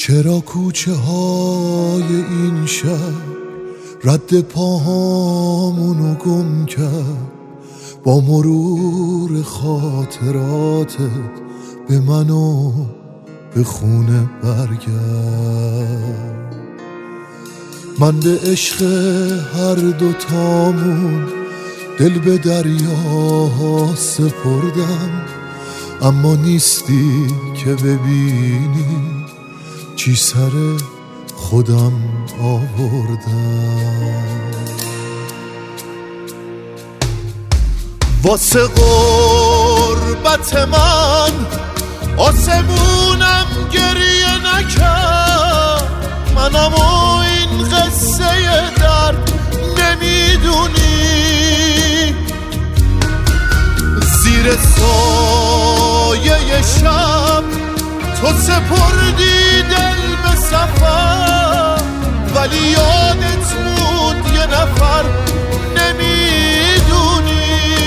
چرا کوچه های این شهر رد پاهامونو گم کرد؟ با مرور خاطراتت به منو به خونه برگرد. من به عشق هر دوتامون دل به دریا سپردم، اما نیستی که ببینی چی سر خودم آوردم. واسه غربت من آسمونم گریه نکرد، منم و این قصه درد نمیدونی. زیر سایه شب تو سپردی دل به سفر، ولی یادت موند یه نفر نمیدونی.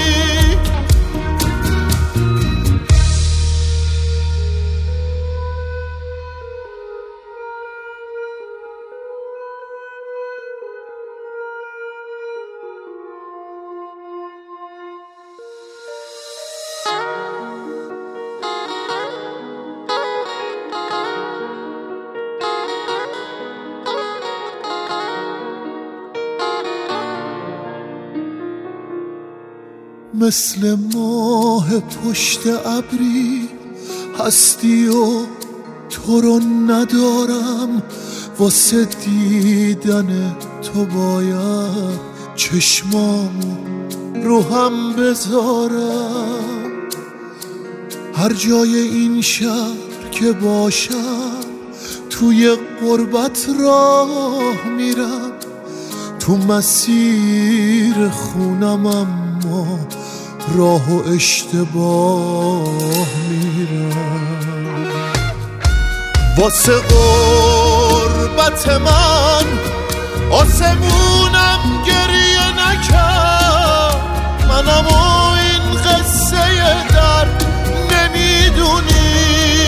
مثل ماه پشت ابری هستی و تو رو ندارم، واسه دیدن تو باید چشمامو رو هم بذارم. هر جای این شهر که باشم توی غربت راه میرم، تو مسیر خونم اما راه و اشتباه میرم. واسه غربت من آسمونم گریه نکرد، منم و این قصه درد نمیدونی.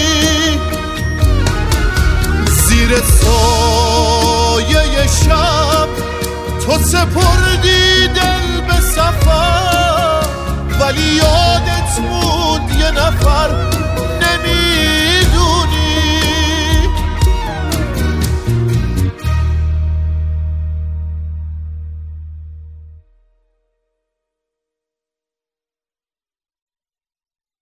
زیر سایه شب تو سپردی دل به سفر، ولی یادت موند یه نفر